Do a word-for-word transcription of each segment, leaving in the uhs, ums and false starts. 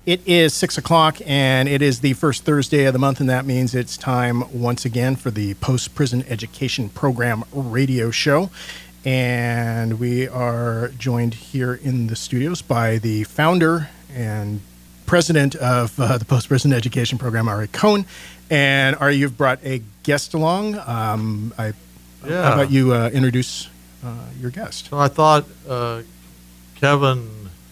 It is six o'clock, and it is the first Thursday of the month, and that means it's time once again for the Post-Prison Education Program radio show. And we are joined here in the studios by the founder and president of uh, the Post-Prison Education Program, Ari Cohen. And Ari, you've brought a guest along. Um, I, yeah. How about you uh, introduce uh, your guest? So I thought uh, Kevin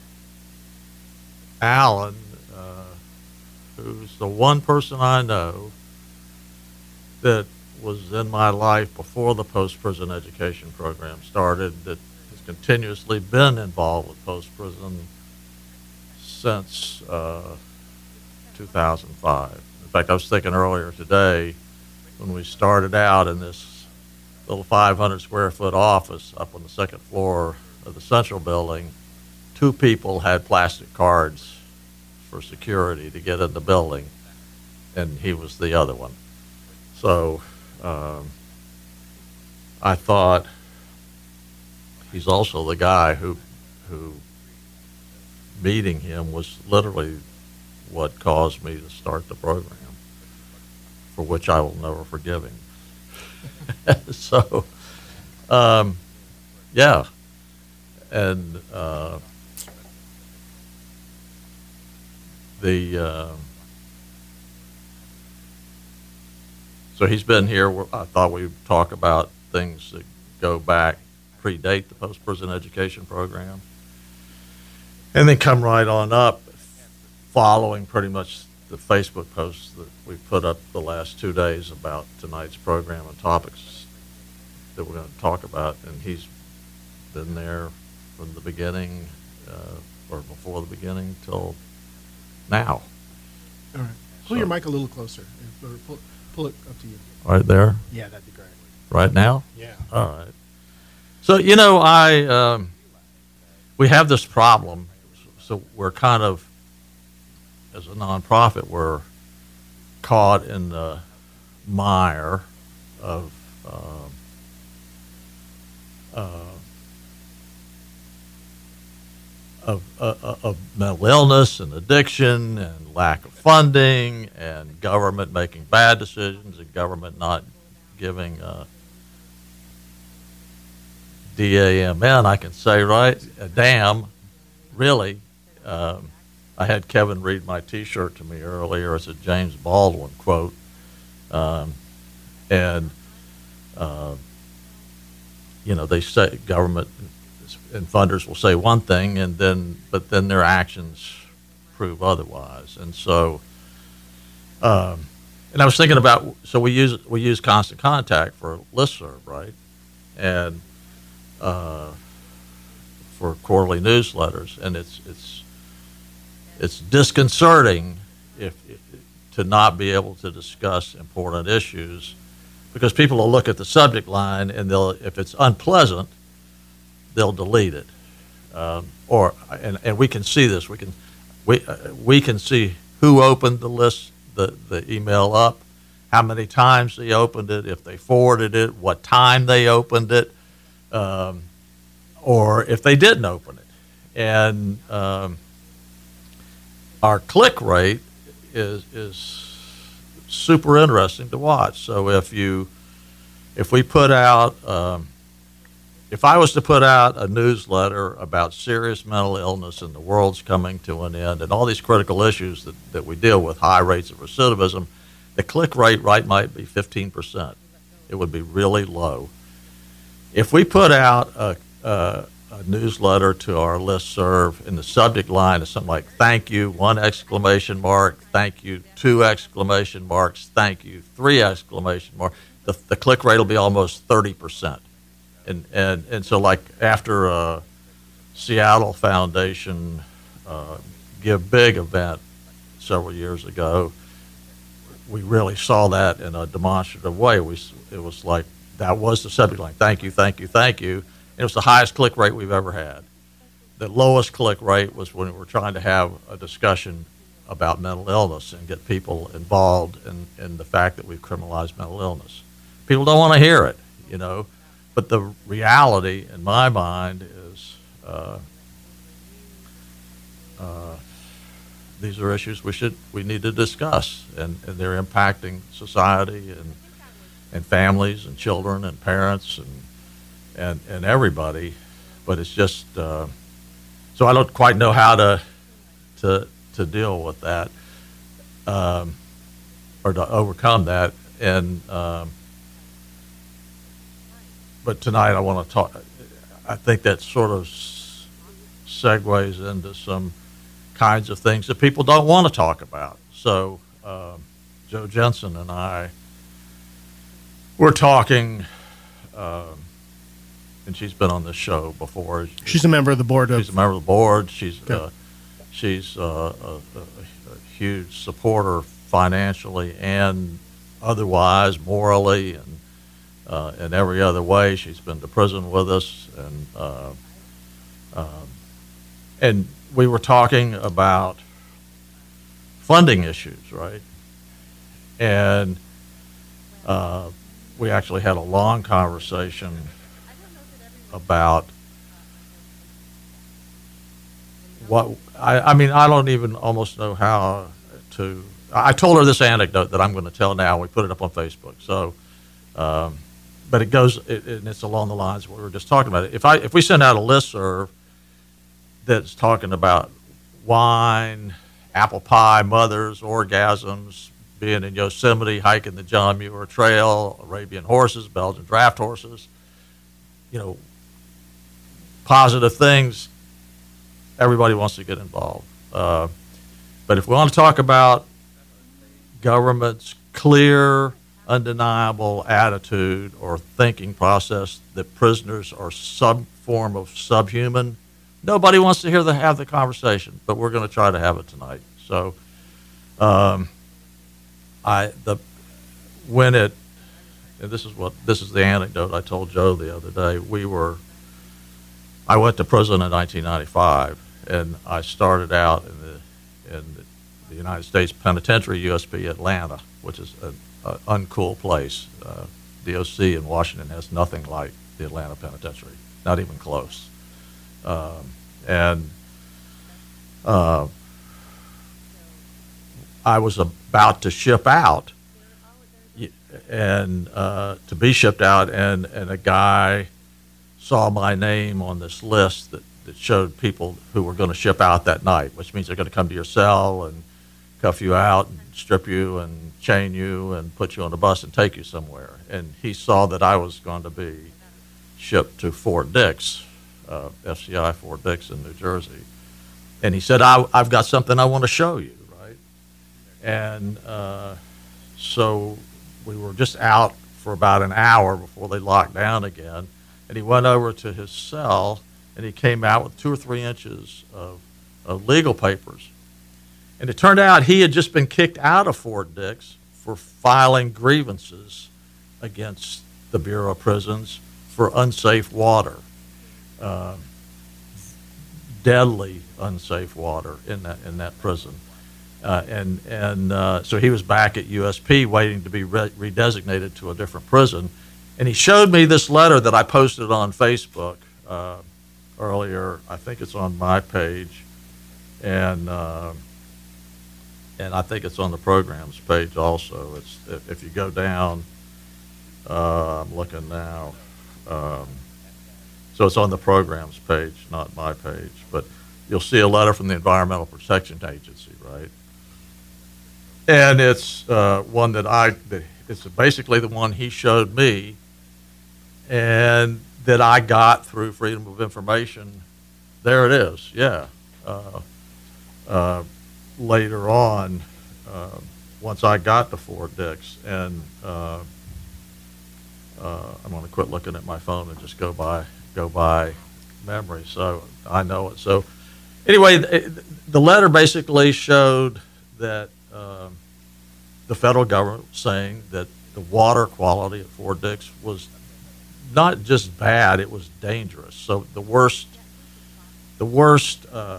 Allen, who's the one person I know that was in my life before the post-prison education program started, that has continuously been involved with post-prison since uh, two thousand five. In fact, I was thinking earlier today when we started out in this little five hundred square foot office up on the second floor of the Central Building, two people had plastic cards for security to get in the building, and he was the other one. So um, I thought he's also the guy who who meeting him was literally what caused me to start the program, for which I will never forgive him. so um, yeah and uh, The uh, so he's been here. I thought we'd talk about things that go back, predate the post-prison education program, and then come right on up, following pretty much the Facebook posts that we put up the last two days about tonight's program and topics that we're going to talk about. And he's been there from the beginning, uh, or before the beginning, till now. All right. Pull so, your mic a little closer. Or pull, pull it up to you. Right there? Yeah, that'd be great. Right now? Yeah. All right. So, you know, I um, we have this problem. So we're kind of, as a nonprofit, we're caught in the mire of uh, uh, Of, uh, of mental illness and addiction and lack of funding and government making bad decisions and government not giving uh, D A M N, I can say, right, a damn, really. Um, I had Kevin read my T-shirt to me earlier. It's a James Baldwin quote. Um, and, uh, you know, they say government and funders will say one thing, and then but then their actions prove otherwise. And so, um, and I was thinking about, so we use we use Constant Contact for listserv, right, and uh, for quarterly newsletters, and it's it's it's disconcerting if, if to not be able to discuss important issues, because people will look at the subject line and they'll, if it's unpleasant, they'll delete it, um, or and, and we can see this. We can we uh, we can see who opened the list, the the email up, how many times they opened it, if they forwarded it, what time they opened it, um, or if they didn't open it, and um, our click rate is is super interesting to watch. So if you if we put out um, If I was to put out a newsletter about serious mental illness and the world's coming to an end and all these critical issues that, that we deal with, high rates of recidivism, the click rate right might be fifteen percent. It would be really low. If we put out a, a, a newsletter to our listserv and the subject line is something like, thank you, one exclamation mark, thank you, two exclamation marks, thank you, three exclamation marks, the, the click rate will be almost thirty percent. And, and and so like after a Seattle Foundation uh, Give Big event several years ago, we really saw that in a demonstrative way. We it was like that was the subject line. Thank you, thank you, thank you. And it was the highest click rate we've ever had. The lowest click rate was when we were trying to have a discussion about mental illness and get people involved in, in the fact that we've criminalized mental illness. People don't want to hear it, you know. But the reality, in my mind, is uh, uh, these are issues we should we need to discuss, and, and they're impacting society and and families and children and parents and and and everybody. But it's just uh, so I don't quite know how to to to deal with that, um, or to overcome that. And um, but tonight I want to talk. I think that sort of s- segues into some kinds of things that people don't want to talk about. So um, Joe Jensen and I were talking, um, and she's been on this show before. She's a member of the board of. She's a member of the board. She's Okay. uh, she's uh, a, a, a huge supporter financially and otherwise, morally, and uh, in every other way. She's been to prison with us, and uh, um, and we were talking about funding issues, right? And uh, we actually had a long conversation about what I, I mean. I don't even almost know how to. I told her this anecdote that I'm going to tell now. We put it up on Facebook. So, um, but it goes, it, and it's along the lines of what we were just talking about. If I if we send out a listserv that's talking about wine, apple pie, mothers, orgasms, being in Yosemite, hiking the John Muir Trail, Arabian horses, Belgian draft horses, you know, positive things, everybody wants to get involved. Uh, but if we want to talk about government's clear, undeniable attitude or thinking process that prisoners are some form of subhuman, nobody wants to hear the have the conversation, but we're going to try to have it tonight. So, um, I the when it and this is what this is the anecdote I told Joe the other day. We were I went to prison in nineteen ninety-five, and I started out in the in the United States Penitentiary, U S P Atlanta, which is an uncool place. Uh, D O C in Washington has nothing like the Atlanta Penitentiary, not even close. Um, and uh, I was about to ship out, and uh, to be shipped out, and, and a guy saw my name on this list that, that showed people who were going to ship out that night, which means they're going to come to your cell and cuff you out and strip you and chain you and put you on a bus and take you somewhere. And he saw that I was going to be shipped to Fort Dix, uh, F C I Fort Dix in New Jersey. And he said, I, I've got something I want to show you, right? And uh, so we were just out for about an hour before they locked down again. And he went over to his cell, and he came out with two or three inches of, of legal papers. And it turned out he had just been kicked out of Fort Dix for filing grievances against the Bureau of Prisons for unsafe water, uh, deadly unsafe water in that in that prison. Uh, and and uh, so he was back at U S P waiting to be re- redesignated to a different prison. And he showed me this letter that I posted on Facebook uh, earlier. I think it's on my page. And uh, and I think it's on the programs page also. It's if, if you go down, uh, I'm looking now. Um, so it's on the programs page, not my page. But you'll see a letter from the Environmental Protection Agency, right? And it's uh, one that I, that it's basically the one he showed me, and that I got through Freedom of Information. There it is, yeah. Uh, uh, later on, uh, once I got to Fort Dix, and uh, uh, I'm going to quit looking at my phone and just go by go by memory, so I know it. So anyway, it, the letter basically showed that um, the federal government was saying that the water quality at Fort Dix was not just bad; it was dangerous. So the worst, the worst. Uh,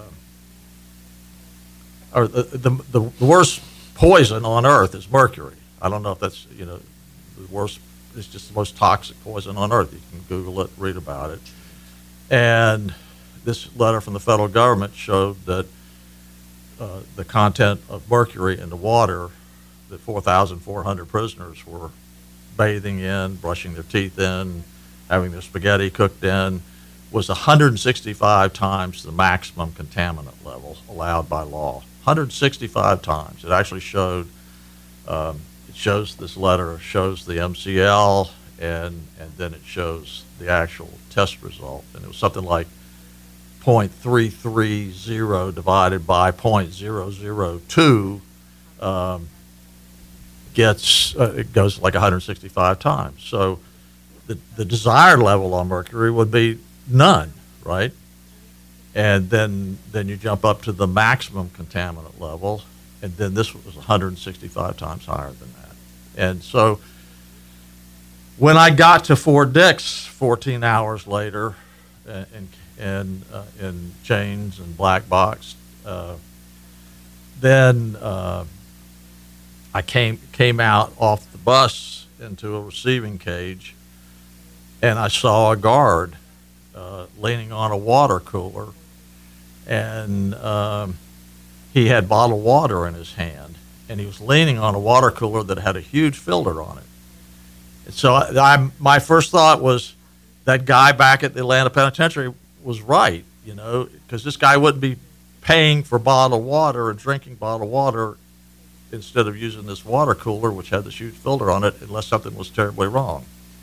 Or the, the the worst poison on earth is mercury. I don't know if that's, you know, the worst. It's just the most toxic poison on earth. You can Google it, read about it. And this letter from the federal government showed that uh, the content of mercury in the water that four thousand four hundred prisoners were bathing in, brushing their teeth in, having their spaghetti cooked in, was one hundred sixty-five times the maximum contaminant level allowed by law. one hundred sixty-five times. It actually showed, um, it shows this letter, shows the M C L, and, and then it shows the actual test result. And it was something like zero point three three zero divided by zero point zero zero two um, gets, uh, it goes like one hundred sixty-five times. So the, the desired level on mercury would be none, right? And then then you jump up to the maximum contaminant level, and then this was one hundred sixty-five times higher than that. And so when I got to Fort Dix fourteen hours later, uh, in in, uh, in chains and black box, uh, then uh, I came came out off the bus into a receiving cage, and I saw a guard Uh, leaning on a water cooler, and um, he had bottled water in his hand, and he was leaning on a water cooler that had a huge filter on it. And so I, I, my first thought was that guy back at the Atlanta Penitentiary was right, you know, because this guy wouldn't be paying for bottled water and drinking bottled water instead of using this water cooler, which had this huge filter on it, unless something was terribly wrong.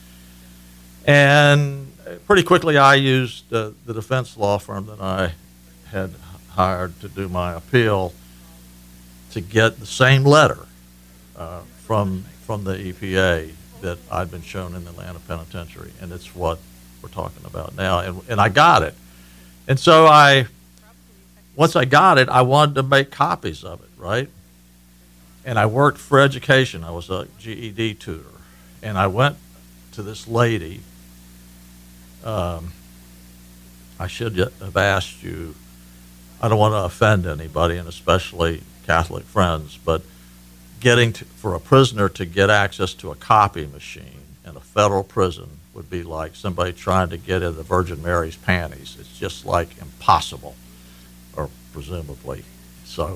And pretty quickly, I used uh, the defense law firm that I had hired to do my appeal to get the same letter uh, from from the E P A that I'd been shown in the Atlanta Penitentiary, and it's what we're talking about now. And, and I got it. And so I, once I got it, I wanted to make copies of it, right? And I worked for education. I was a G E D tutor, and I went to this lady. Um, I should have asked you, I don't want to offend anybody, and especially Catholic friends, but getting to, for a prisoner to get access to a copy machine in a federal prison would be like somebody trying to get in the Virgin Mary's panties. It's just like impossible, or presumably. So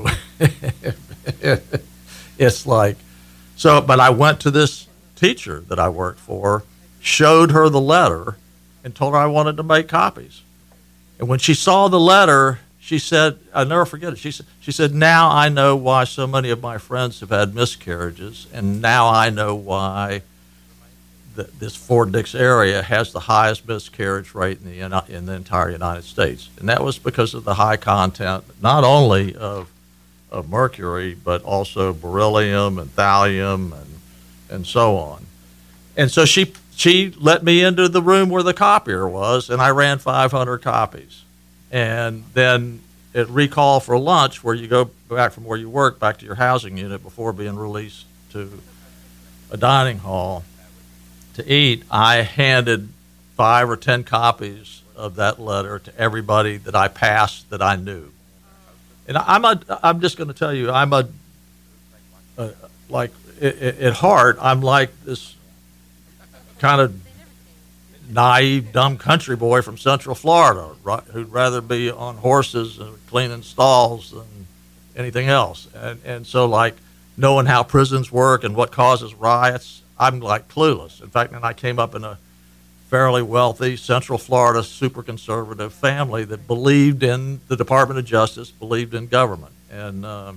it's like, so, but I went to this teacher that I worked for, showed her the letter, and told her I wanted to make copies. And when she saw the letter, she said, I'll never forget it, she said, she said, now I know why so many of my friends have had miscarriages, and now I know why the, this Fort Dix area has the highest miscarriage rate in the, in the entire United States. And that was because of the high content, not only of, of mercury, but also beryllium and thallium and, and so on. And so she She let me into the room where the copier was, and I ran five hundred copies. And then at recall for lunch, where you go back from where you work back to your housing unit before being released to a dining hall to eat, I handed five or ten copies of that letter to everybody that I passed that I knew. And I'm a, I'm just going to tell you, I'm a, a like, at heart, I'm like this kind of naive, dumb country boy from Central Florida, right, who'd rather be on horses and cleaning stalls than anything else. And and so, like, knowing how prisons work and what causes riots, I'm, like, clueless. In fact, and I came up in a fairly wealthy Central Florida super conservative family that believed in the Department of Justice, believed in government. And, uh,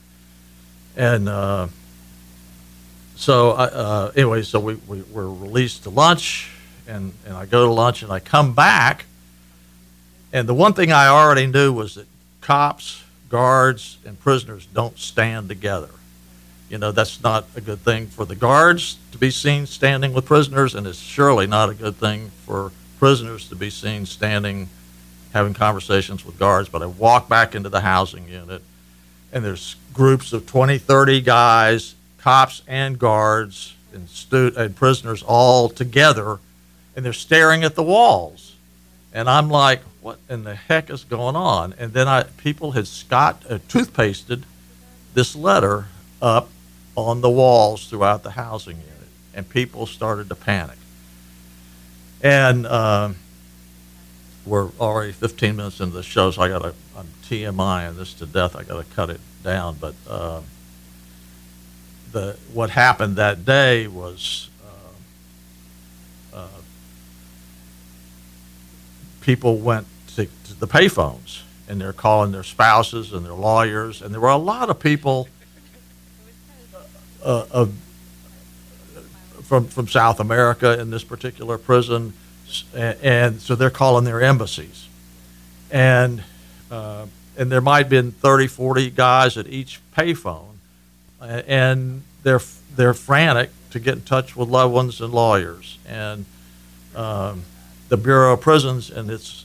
and, uh, So uh, anyway, so we, we were released to lunch, and, and I go to lunch, and I come back, and the one thing I already knew was that cops, guards, and prisoners don't stand together. You know, that's not a good thing for the guards to be seen standing with prisoners, and it's surely not a good thing for prisoners to be seen standing, having conversations with guards. But I walk back into the housing unit, and there's groups of twenty, thirty guys, cops and guards and, stu- and prisoners all together, and they're staring at the walls. And I'm like, what in the heck is going on? And then I, people had Scott uh, toothpasted this letter up on the walls throughout the housing unit, and people started to panic. And um, we're already fifteen minutes into the show, so I got to, I'm T M I and this to death. I got to cut it down. But uh, the what happened that day was uh, uh, people went to, to the payphones, and they're calling their spouses and their lawyers, and there were a lot of people uh, of, from from South America in this particular prison, and, and so they're calling their embassies, and uh, and there might have been thirty, forty guys at each payphone, and they're they're frantic to get in touch with loved ones and lawyers, and um, the Bureau of Prisons and its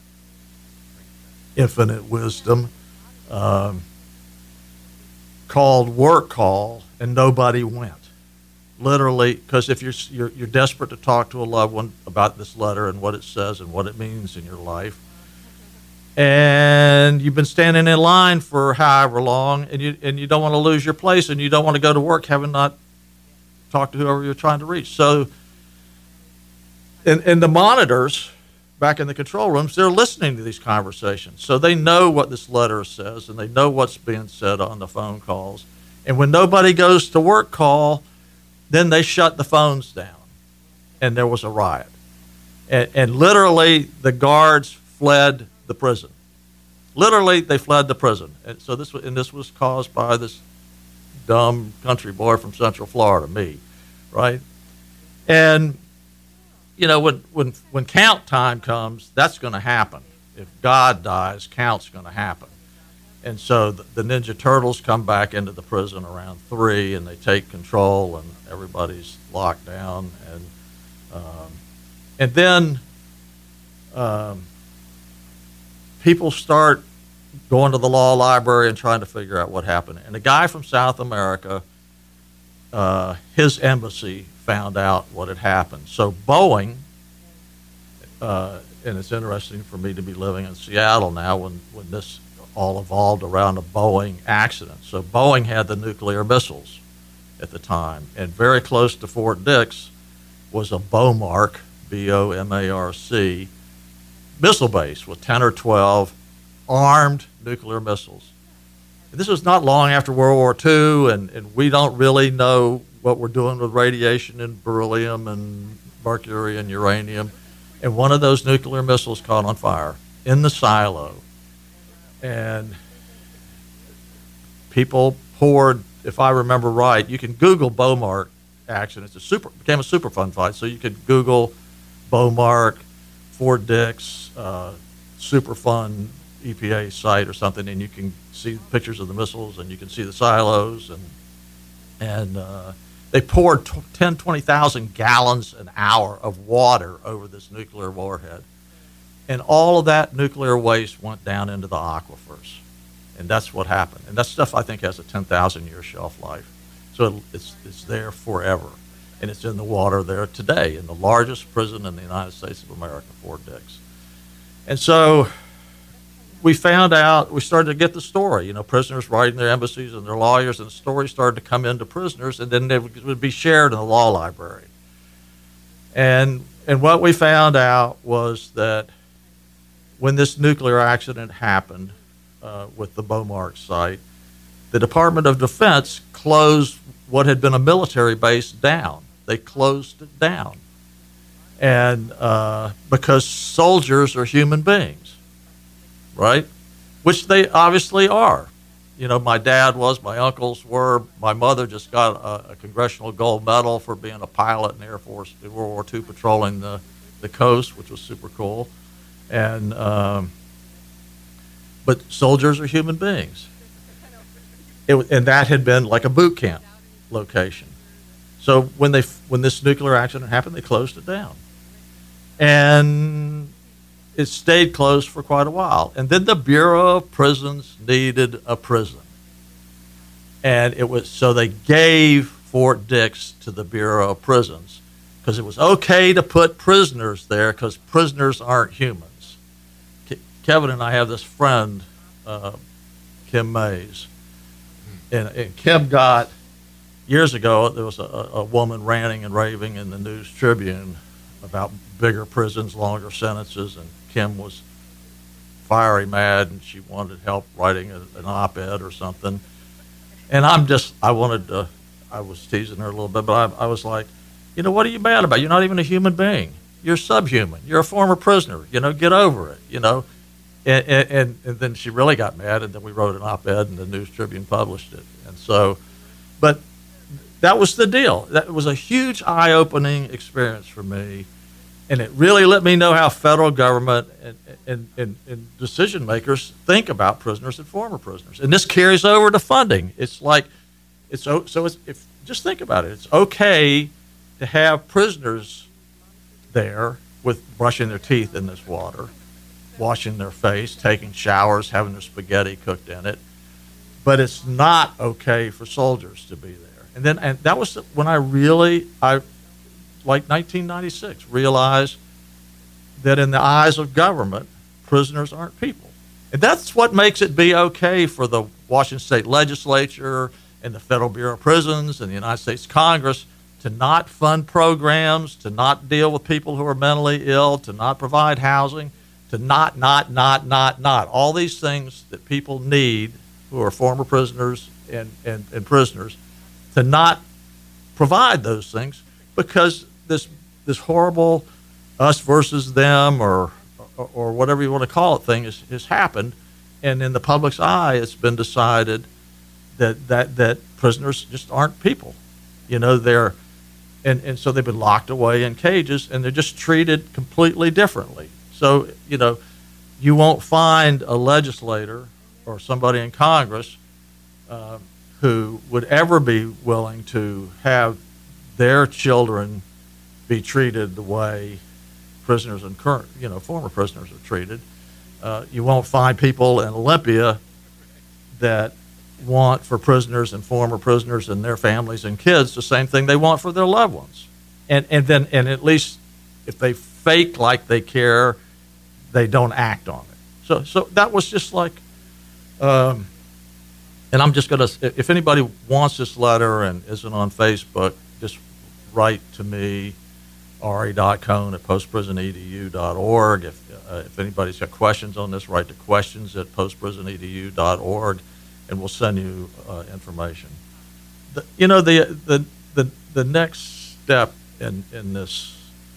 infinite wisdom um, called work call, and nobody went. Literally, because if you're, you're you're desperate to talk to a loved one about this letter and what it says and what it means in your life, and you've been standing in line for however long, and you and you don't want to lose your place, and you don't want to go to work having not talked to whoever you're trying to reach. So, and and the monitors back in the control rooms, they're listening to these conversations, so they know what this letter says, and they know what's being said on the phone calls. And when nobody goes to work call, then they shut the phones down, and there was a riot. And, and literally, the guards fled the prison. Literally, they fled the prison. And so this was, and this was caused by this dumb country boy from Central Florida, me, right? And you know, when when when count time comes, that's going to happen. If God dies, count's going to happen. And so the, the Ninja Turtles come back into the prison around three, and they take control, and everybody's locked down. And um, and then um, people start going to the law library and trying to figure out what happened. And a guy from South America, uh, his embassy found out what had happened. So Boeing, uh, and it's interesting for me to be living in Seattle now when, when this all evolved around a Boeing accident. So Boeing had the nuclear missiles at the time, and very close to Fort Dix was a Bomarc, B O M A R C, missile base with ten or twelve armed nuclear missiles. And this was not long after World War Two, and, and we don't really know what we're doing with radiation and beryllium and mercury and uranium. And one of those nuclear missiles caught on fire in the silo. And people poured, if I remember right, you can Google Bomarc action. It's a super, became a super fun fight. So you could Google Bomarc, Fort Dix, uh, super fun E P A site or something, and you can see pictures of the missiles, and you can see the silos, and and uh, they poured ten, twenty thousand gallons an hour of water over this nuclear warhead. And all of that nuclear waste went down into the aquifers. And that's what happened. And that stuff, I think, has a ten thousand year shelf life. So it's, it's there forever. And it's in the water there today in the largest prison in the United States of America, Fort Dix. And so we found out, we started to get the story, you know, prisoners writing their embassies and their lawyers, and the story started to come into prisoners, and then they would be shared in the law library. And and what we found out was that when this nuclear accident happened uh, with the Bomarc site, the Department of Defense closed what had been a military base down. They closed it down. And uh, because soldiers are human beings, right? Which they obviously are. You know, my dad was, my uncles were, my mother just got a, a Congressional Gold Medal for being a pilot in the Air Force in World War Two patrolling the, the coast, which was super cool. And um, but soldiers are human beings. It, and that had been like a boot camp location. So when they when this nuclear accident happened, they closed it down. And it stayed closed for quite a while. And then the Bureau of Prisons needed a prison. And it was so they gave Fort Dix to the Bureau of Prisons because it was okay to put prisoners there because prisoners aren't humans. Ke- Kevin and I have this friend, uh, Kim Mays. And, and Kim got, years ago, there was a, a woman ranting and raving in the News Tribune about bigger prisons, longer sentences, and Kim was fiery mad and she wanted help writing a, an op-ed or something. And I'm just, I wanted to, I was teasing her a little bit, but I, I was like, you know, what are you mad about? You're not even a human being. You're subhuman. You're a former prisoner. You know, get over it, you know. And, and, and then she really got mad, and then we wrote an op-ed, and the News Tribune published it. And so, but that was the deal. That was a huge eye-opening experience for me, and it really let me know how federal government and, and, and, and decision makers think about prisoners and former prisoners. And this carries over to funding. It's like, it's so it's if just think about it. It's okay to have prisoners there with brushing their teeth in this water, washing their face, taking showers, having their spaghetti cooked in it, but it's not okay for soldiers to be there. And then, and that was when I really, I, like nineteen ninety-six, realized that in the eyes of government, prisoners aren't people. And that's what makes it be okay for the Washington State Legislature and the Federal Bureau of Prisons and the United States Congress to not fund programs, to not deal with people who are mentally ill, to not provide housing, to not, not, not, not, not. All these things that people need who are former prisoners and, and, and prisoners, to not provide those things because this this horrible us versus them or, or, or whatever you want to call it thing has, has happened. And in the public's eye, it's been decided that, that, that prisoners just aren't people. You know, they're, and, and so they've been locked away in cages and they're just treated completely differently. So, you know, you won't find a legislator or somebody in Congress uh, who would ever be willing to have their children be treated the way prisoners and current, you know, former prisoners are treated. Uh, you won't find people in Olympia that want for prisoners and former prisoners and their families and kids the same thing they want for their loved ones. And and then and at least if they fake like they care, they don't act on it. So so that was just like, um, and I'm just gonna, if anybody wants this letter and isn't on Facebook, just write to me, Ari dot Cohn at post prison e d u dot org. If uh, if anybody's got questions on this, write to questions at post prison e d u dot org, and we'll send you uh, information. The, you know, the, the the the next step in in this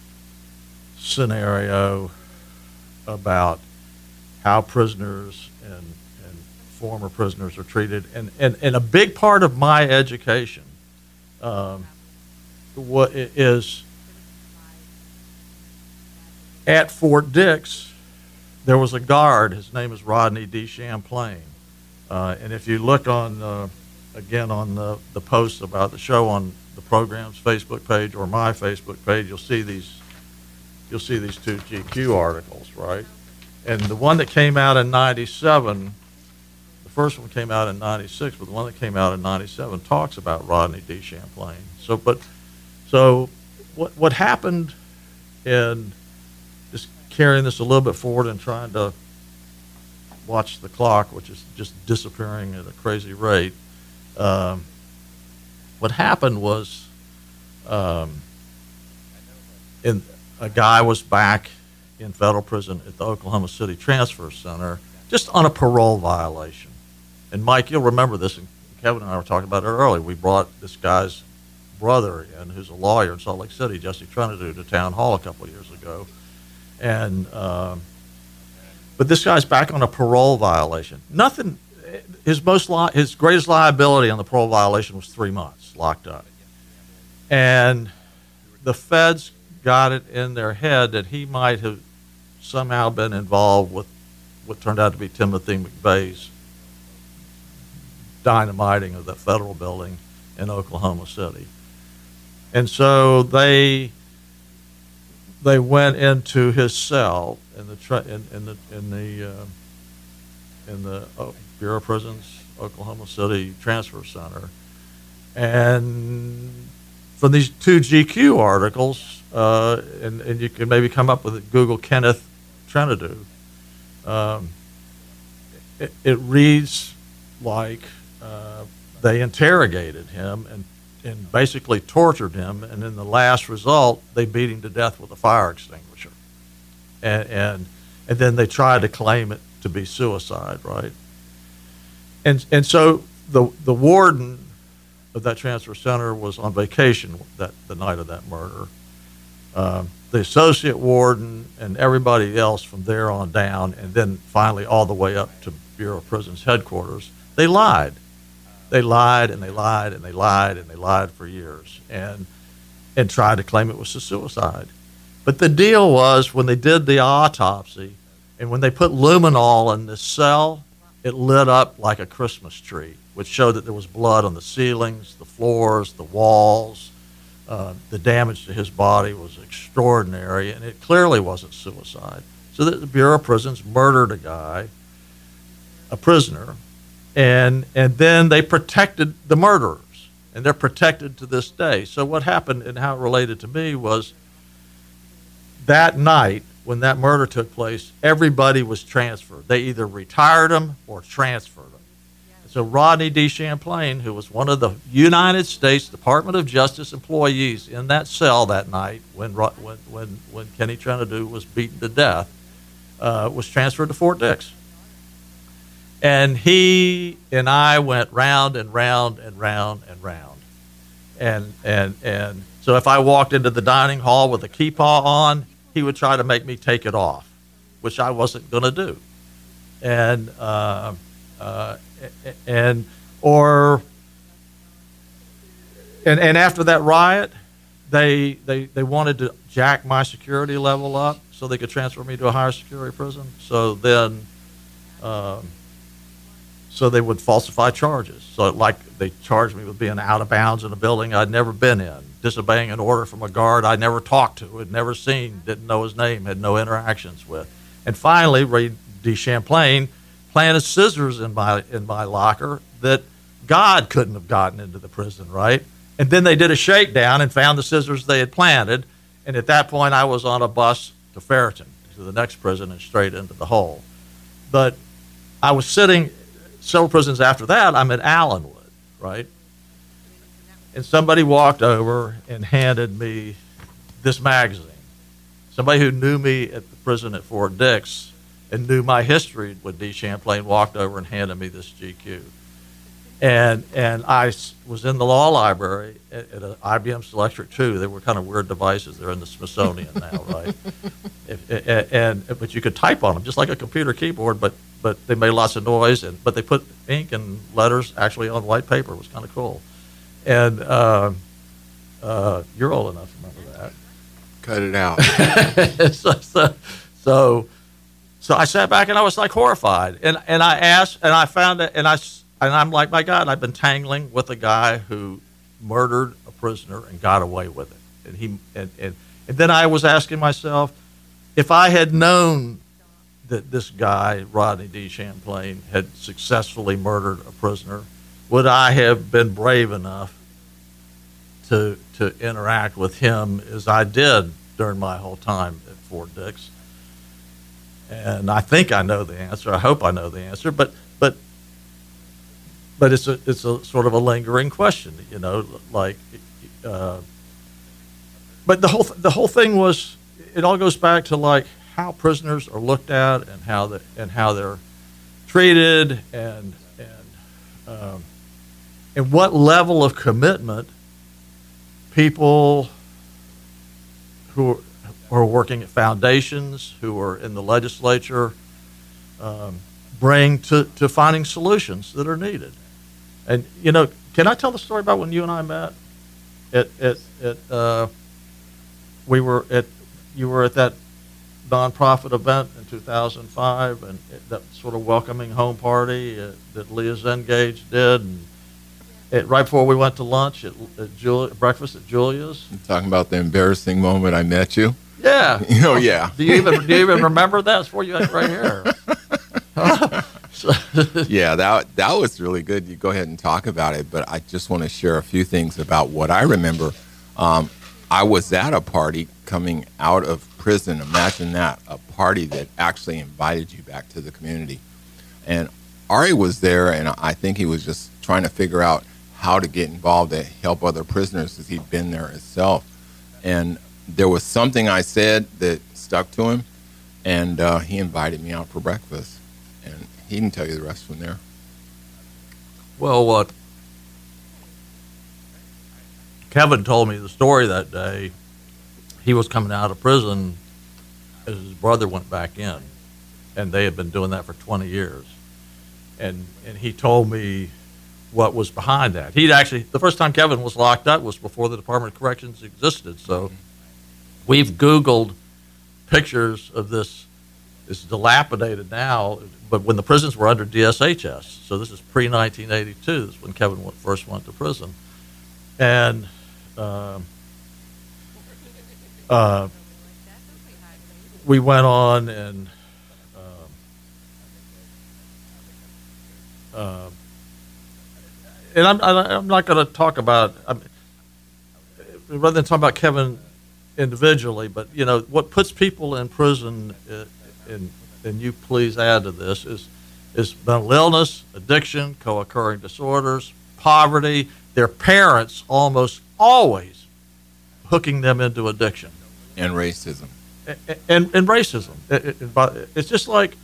scenario about how prisoners and, and former prisoners are treated, and, and, and a big part of my education um, what is at Fort Dix, there was a guard. His name is Rodney D. Champlain. Uh, and if you look on, uh, again, on the, the posts about the show on the program's Facebook page or my Facebook page, you'll see these, you'll see these two G Q articles, right? And the one that came out in ninety-seven, the first one came out in ninety-six, but the one that came out in ninety-seven talks about Rodney D. Champlain. So, but, so what what happened in just carrying this a little bit forward and trying to watch the clock, which is just disappearing at a crazy rate. Um, what happened was, um, in, a guy was back in federal prison at the Oklahoma City Transfer Center just on a parole violation. And Mike, you'll remember this, and Kevin and I were talking about it earlier. We brought this guy's brother in, who's a lawyer in Salt Lake City, Jesse Trinidad, to town hall a couple of years ago. And, um, but this guy's back on a parole violation. Nothing, his most, li- his greatest liability on the parole violation was three months locked up. And the feds got it in their head that he might have somehow been involved with what turned out to be Timothy McVeigh's dynamiting of the federal building in Oklahoma City. And so they they went into his cell in the tra- in, in the in the uh, in the oh, Bureau of Prisons Oklahoma City Transfer Center, and from these two G Q articles, uh, and, and you can maybe come up with it, Google Kenneth Trinidad. Um, it, it reads like uh, they interrogated him and, and basically tortured him, and in the last result, they beat him to death with a fire extinguisher. And, and and then they tried to claim it to be suicide, right? And and so the the warden of that transfer center was on vacation that the night of that murder. Um, the associate warden and everybody else from there on down, and then finally all the way up to Bureau of Prisons headquarters, they lied. They lied and they lied and they lied and they lied for years, and and tried to claim it was a suicide. But the deal was, when they did the autopsy and when they put luminol in this cell, it lit up like a Christmas tree, which showed that there was blood on the ceilings, the floors, the walls. Uh, the damage to his body was extraordinary, and it clearly wasn't suicide. So the Bureau of Prisons murdered a guy, a prisoner, and and then they protected the murderers, and they're protected to this day. So what happened and how it related to me was that night when that murder took place, everybody was transferred. They either retired them or transferred them. So Rodney D. Champlain, who was one of the United States Department of Justice employees in that cell that night when when when, when Kenny Trentadue was beaten to death, uh, was transferred to Fort Dix. And he and I went round and round and round and round. And and and so if I walked into the dining hall with a kippah on, he would try to make me take it off, which I wasn't going to do. And uh, uh, and or and and after that riot, they they they wanted to jack my security level up so they could transfer me to a higher security prison. So then, um, so they would falsify charges. So like they charged me with being out of bounds in a building I'd never been in, disobeying an order from a guard I never talked to, had never seen, didn't know his name, had no interactions with, and finally, Ray D. Champlain planted scissors in my in my locker that God couldn't have gotten into the prison, right? And then they did a shakedown and found the scissors they had planted, and at that point I was on a bus to Ferreton, to the next prison, and straight into the hole. But I was sitting several prisons after that, I'm at Allenwood, right? And somebody walked over and handed me this magazine. Somebody who knew me at the prison at Fort Dix and knew my history with D. Champlain walked over and handed me this G Q. And and I was in the law library at, at an I B M Selectric two. They were kind of weird devices. They're in the Smithsonian now, right? If, and, and but you could type on them just like a computer keyboard, but but they made lots of noise. And but they put ink and letters actually on white paper. It was kind of cool. And uh, uh, you're old enough to remember that. Cut it out. so, so so so I sat back and I was like horrified. And and I asked and I found it and I. And I'm like, my God, I've been tangling with a guy who murdered a prisoner and got away with it. And he and, and, and then I was asking myself, if I had known that this guy, Rodney D. Champlain, had successfully murdered a prisoner, would I have been brave enough to to interact with him as I did during my whole time at Fort Dix? And I think I know the answer. I hope I know the answer. But but But it's a it's a sort of a lingering question, you know, like. Uh, but the whole th- the whole thing was, it all goes back to like how prisoners are looked at and how the and how they're treated and and um, and what level of commitment people who are, who are working at foundations, who are in the legislature, um, bring to, to finding solutions that are needed. And, you know, can I tell the story about when you and I met? At, at, at, uh, we were at, you were at that nonprofit event in two thousand five, and it, that sort of welcoming home party uh, that Leah Zengage did. And it, right before we went to lunch at, at Julia, breakfast at Julia's. You're talking about the embarrassing moment I met you? Yeah. Oh, yeah. Do you even do you even remember that? It's before you had gray hair. So, yeah, that that was really good. You go ahead and talk about it, but I just want to share a few things about what I remember. Um, I was at a party coming out of prison. Imagine that, a party that actually invited you back to the community. And Ari was there, and I think he was just trying to figure out how to get involved to help other prisoners because he'd been there himself. And there was something I said that stuck to him. and uh, he invited me out for breakfast, and he can tell you the rest from there. Well, what Kevin told me the story that day, he was coming out of prison as his brother went back in, and they had been doing that for twenty years. And and he told me what was behind that. He'd actually, the first time Kevin was locked up was before the Department of Corrections existed. So we've Googled pictures of this. It's dilapidated now, but when the prisons were under D S H S, so this is pre nineteen eighty-two, this is when Kevin went, first went to prison. And uh, uh, we went on and uh, uh, and I'm, I'm not going to talk about, I'm, rather than talk about Kevin individually, but, you know, what puts people in prison, uh, and, and you please add to this, is, is mental illness, addiction, co-occurring disorders, poverty, their parents almost always hooking them into addiction. And racism. And, and, and racism. It, it, it's just like,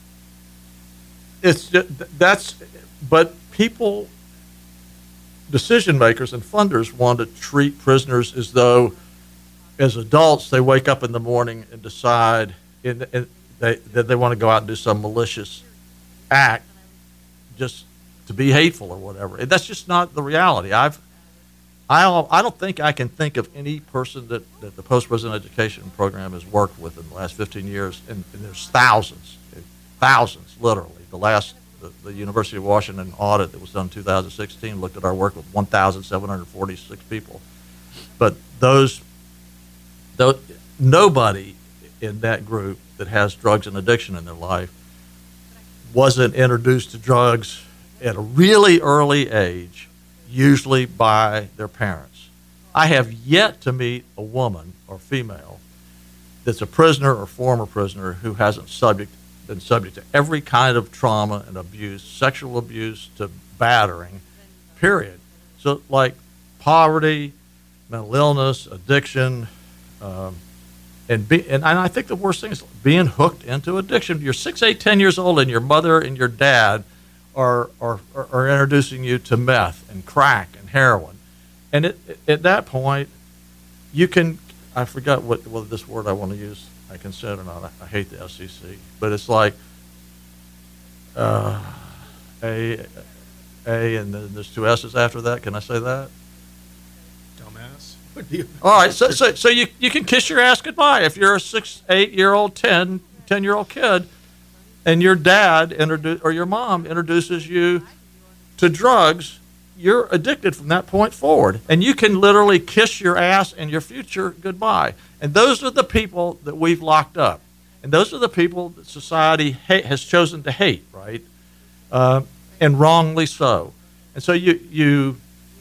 it's just, that's, but people, decision makers and funders want to treat prisoners as though, as adults, they wake up in the morning and decide in, in, they, that they want to go out and do some malicious act just to be hateful or whatever. And that's just not the reality. I've, I don't, I don't think I can think of any person that, that the post-prison education program has worked with in the last fifteen years, and, and there's thousands, thousands, literally. The last, the, the University of Washington audit that was done in two thousand sixteen looked at our work with one thousand seven hundred forty-six people. But those, those, nobody in that group that has drugs and addiction in their life wasn't introduced to drugs at a really early age, usually by their parents. I have yet to meet a woman or female that's a prisoner or former prisoner who hasn't subject, been subject to every kind of trauma and abuse, sexual abuse to battering, period. So like poverty, mental illness, addiction, um, and, be, and and I think the worst thing is being hooked into addiction. You're six, eight, ten years old, and your mother and your dad are are, are introducing you to meth and crack and heroin. And it, at that point, you can, I forgot what, what this word I want to use, I can say it or not, I, I hate the S E C, but it's like uh, A, A, and then there's two S's after that. Can I say that? Dumbass. All right, so so, so you, you can kiss your ass goodbye if you're a six, eight-year-old, ten, ten-year-old kid, and your dad introdu- or your mom introduces you to drugs. You're addicted from that point forward, and you can literally kiss your ass and your future goodbye. And those are the people that we've locked up, and those are the people that society ha- has chosen to hate, right? Uh, and wrongly so. And so you you.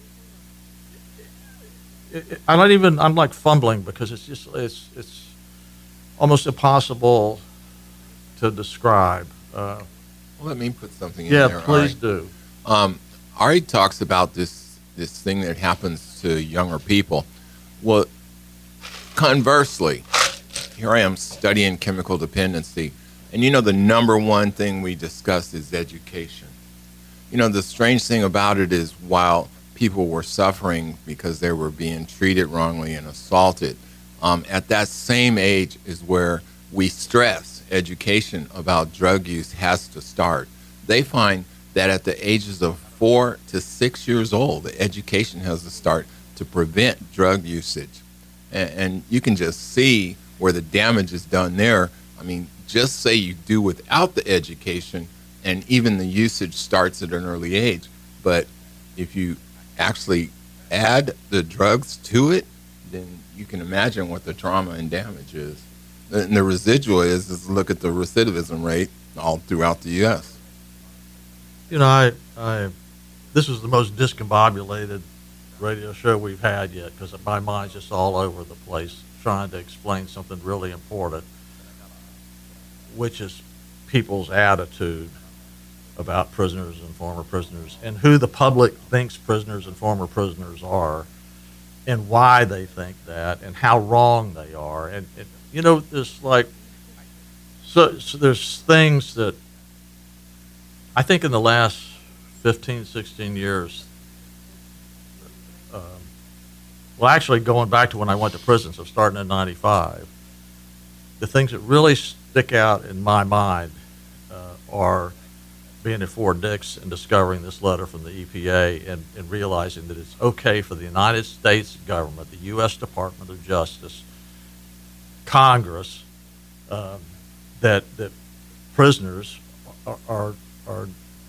I'm not even. I'm like fumbling because it's just it's it's almost impossible to describe. Uh, well, let me put something in yeah, there. Yeah, please Ari. do. Um, Ari talks about this this thing that happens to younger people. Well, conversely, here I am studying chemical dependency, and you know the number one thing we discuss is education. You know, the strange thing about it is while people were suffering because they were being treated wrongly and assaulted, um, at that same age is where we stress education about drug use has to start. They find that at the ages of four to six years old, the education has to start to prevent drug usage. And, and you can just see where the damage is done there. I mean, just say you do without the education, and even the usage starts at an early age. But if you actually add the drugs to it, then you can imagine what the trauma and damage is. And the residual is, is look at the recidivism rate all throughout the U S. You know, I, I, this was the most discombobulated radio show we've had yet because my mind's just all over the place trying to explain something really important, which is people's attitude about prisoners and former prisoners and who the public thinks prisoners and former prisoners are and why they think that and how wrong they are. And, and you know, this like so, so there's things that I think in the last fifteen, sixteen years, um, well, actually going back to when I went to prison, so starting in ninety-five, the things that really stick out in my mind uh, are being at Fort Dix and discovering this letter from the E P A and, and realizing that it's okay for the United States government, the U S Department of Justice, Congress, um, that that prisoners are, are are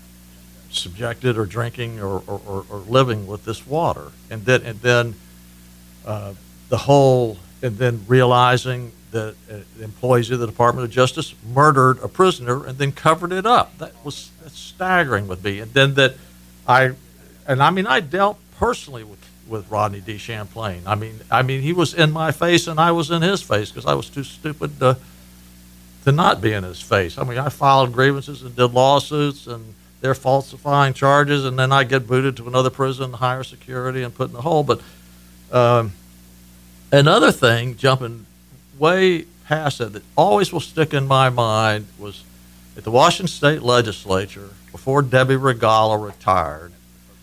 subjected or drinking or, or, or, or living with this water, and then and then uh, the whole and then realizing that uh, employees of the Department of Justice murdered a prisoner and then covered it up. That was that's staggering with me. And then that I and I mean I dealt personally with with Rodney D. Champlain. I mean I mean he was in my face and I was in his face because I was too stupid to to not be in his face. I mean I filed grievances and did lawsuits and they're falsifying charges, and then I get booted to another prison, higher security, and put in the hole. But um, another thing, jumping way past that, that always will stick in my mind was at the Washington State Legislature, before Debbie Regala retired,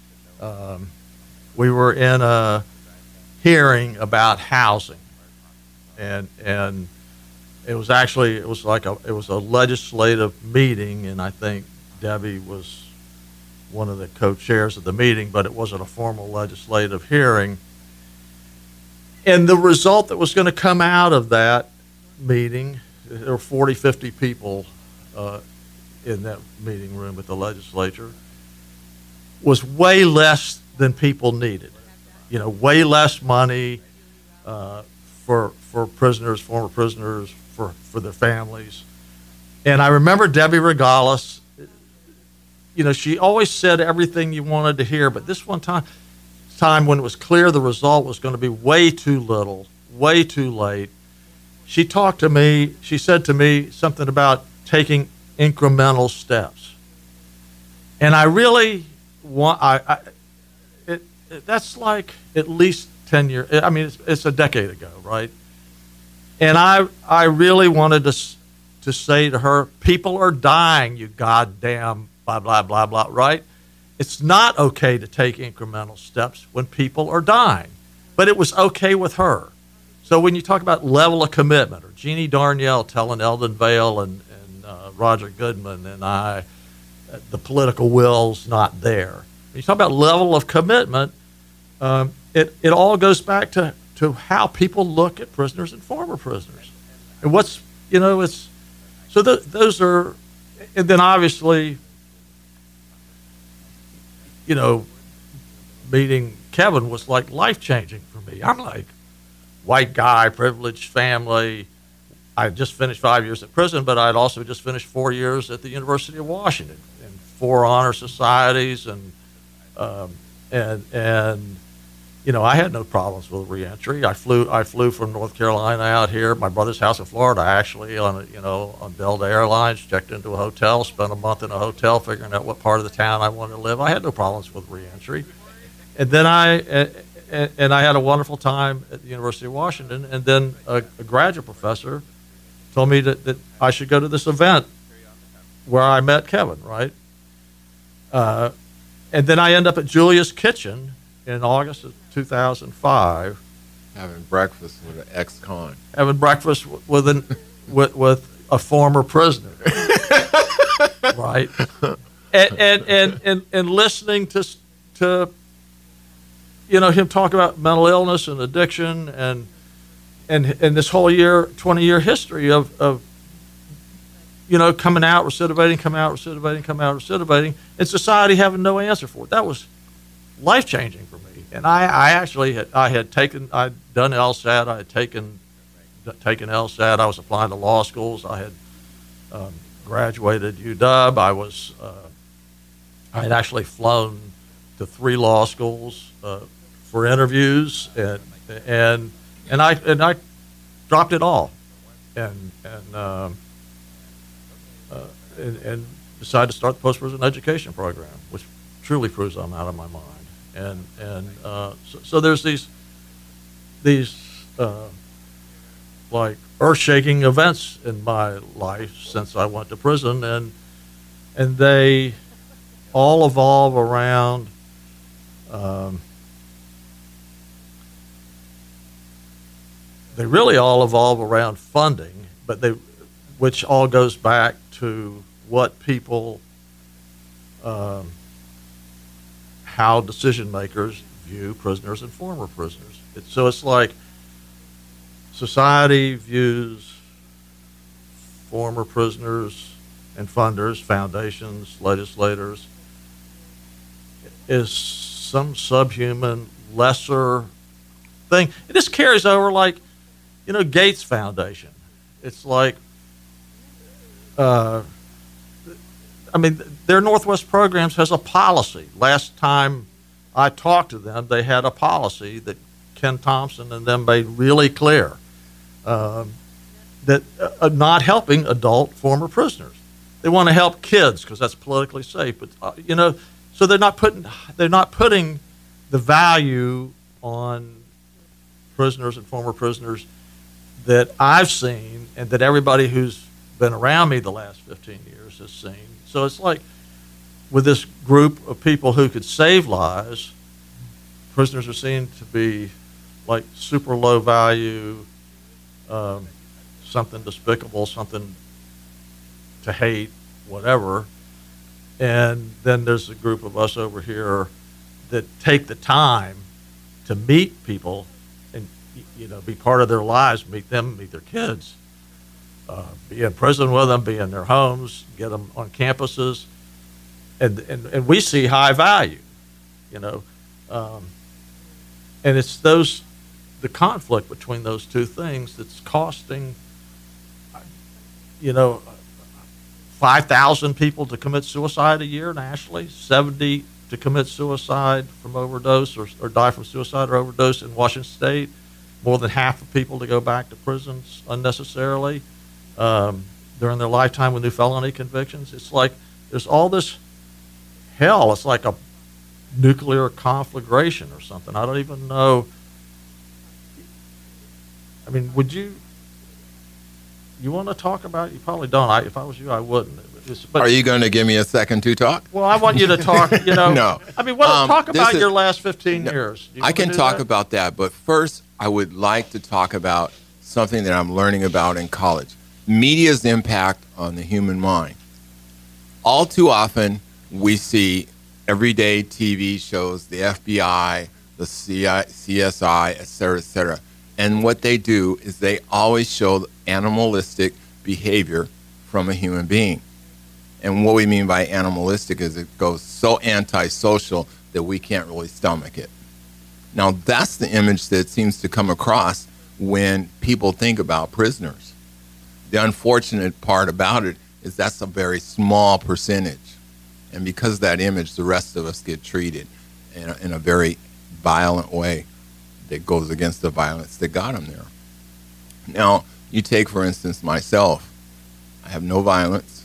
um, we were in a hearing about housing. And and it was actually, it was like a, it was a legislative meeting, and I think Debbie was one of the co-chairs of the meeting, but it wasn't a formal legislative hearing. And the result that was going to come out of that meeting, there were forty, fifty people uh, in that meeting room at the legislature, was way less than people needed. You know, way less money uh, for for prisoners, former prisoners, for, for their families. And I remember Debbie Regalis. You know, she always said everything you wanted to hear, but this one time, time when it was clear the result was going to be way too little, way too late, she talked to me, she said to me something about taking incremental steps. And I really want, I, I it, it, that's like at least ten years, I mean, it's, it's a decade ago, right? And I, I really wanted to, to say to her, people are dying, you goddamn blah, blah, blah, blah, right? It's not okay to take incremental steps when people are dying, but it was okay with her. So when you talk about level of commitment, or Jeannie Darnielle telling Eldon Vale and, and uh, Roger Goodman and I, uh, the political will's not there. When you talk about level of commitment, um, it, it all goes back to, to how people look at prisoners and former prisoners. And what's, you know, it's, so th- those are, and then obviously, you know, meeting Kevin was like life-changing for me. I'm like, white guy, privileged family. I had just finished five years at prison, but I'd also just finished four years at the University of Washington and four honor societies. And, um, and, and, you know, I had no problems with reentry. I flew, I flew from North Carolina out here, my brother's house in Florida, actually, on, a, you know, on Delta Airlines, checked into a hotel, spent a month in a hotel figuring out what part of the town I wanted to live. I had no problems with reentry. And then I, and, and I had a wonderful time at the University of Washington. And then a, a graduate professor told me that, that I should go to this event where I met Kevin, right? Uh, and then I end up at Julia's Kitchen in August of two thousand five, having breakfast with an ex-con, having breakfast with an with, with a former prisoner, right? And, and and and and listening to to you know him talk about mental illness and addiction and and and this whole year, twenty year history of of you know coming out, recidivating, coming out, recidivating, coming out, recidivating, and society having no answer for it. That was life-changing for me. And I, I actually had, I had taken, I'd done LSAT, I had taken, taken LSAT, I was applying to law schools, I had um, graduated U W. I was, uh, I had actually flown to three law schools uh, for interviews, and, and, and I, and I dropped it all, and, and, um, uh, and, and decided to start the post-prison education program, which truly proves I'm out of my mind. And and uh, so, so there's these these uh, like earth-shaking events in my life since I went to prison, and and they all evolve around um, they really all evolve around funding, but they which all goes back to what people um, how decision makers view prisoners and former prisoners. It, so it's like society views former prisoners and funders, foundations, legislators, is some subhuman, lesser thing. It just carries over like, you know, Gates Foundation. It's like, uh, I mean, their Northwest Programs has a policy. Last time I talked to them, they had a policy that Ken Thompson and them made really clear um, that uh, not helping adult former prisoners. They want to help kids because that's politically safe. But uh, you know, so they're not putting they're not putting the value on prisoners and former prisoners that I've seen and that everybody who's been around me the last fifteen years has seen. So it's like with this group of people who could save lives, prisoners are seen to be like super low value, um, something despicable, something to hate, whatever. And then there's a group of us over here that take the time to meet people and, you know, be part of their lives, meet them, meet their kids, uh, be in prison with them, be in their homes, get them on campuses. And, and, and we see high value, you know. Um, and it's those, the conflict between those two things that's costing, you know, five thousand people to commit suicide a year nationally, seventy to commit suicide from overdose or, or die from suicide or overdose in Washington State, more than half of people to go back to prisons unnecessarily um, during their lifetime with new felony convictions. It's like there's all this hell. It's like a nuclear conflagration or something. I don't even know. I mean, would you... You want to talk about it? You probably don't. I, if I was you, I wouldn't. It's, but, Are you going to give me a second to talk? Well, I want you to talk, you know. No. I mean, what, Um, talk this about is- your last fifteen No, years. You I wanna can do talk that? about that, but first, I would like to talk about something that I'm learning about in college. Media's impact on the human mind. All too often, we see everyday T V shows, the F B I, the C I, C S I, et cetera, et cetera. And what they do is they always show animalistic behavior from a human being. And what we mean by animalistic is it goes so antisocial that we can't really stomach it. Now, that's the image that seems to come across when people think about prisoners. The unfortunate part about it is that's a very small percentage. And because of that image, the rest of us get treated in a, in a very violent way that goes against the violence that got them there. Now, you take, for instance, myself. I have no violence.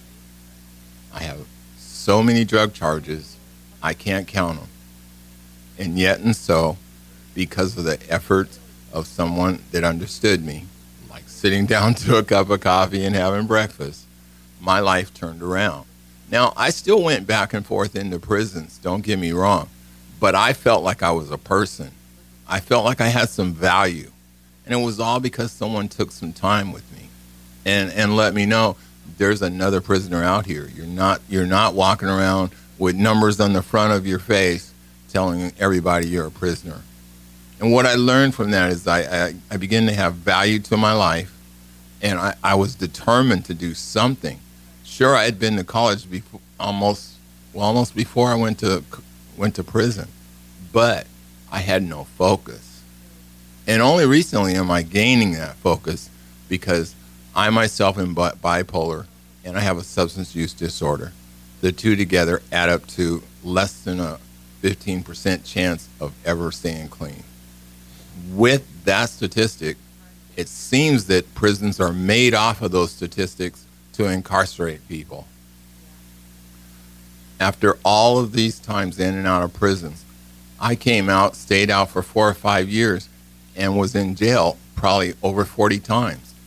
I have so many drug charges, I can't count them. And yet and so, because of the efforts of someone that understood me, like sitting down to a cup of coffee and having breakfast, my life turned around. Now, I still went back and forth into prisons, don't get me wrong, but I felt like I was a person. I felt like I had some value. And it was all because someone took some time with me and, and let me know there's another prisoner out here. You're not, you're not walking around with numbers on the front of your face telling everybody you're a prisoner. And what I learned from that is I, I, I began to have value to my life, and I, I was determined to do something. Sure, I had been to college before, almost, well, almost before I went to went to prison, but I had no focus. And only recently am I gaining that focus because I myself am bi- bipolar and I have a substance use disorder. The two together add up to less than a fifteen percent chance of ever staying clean. With that statistic, it seems that prisons are made off of those statistics to incarcerate people. After all of these times in and out of prisons, I came out, stayed out for four or five years, and was in jail probably over forty times.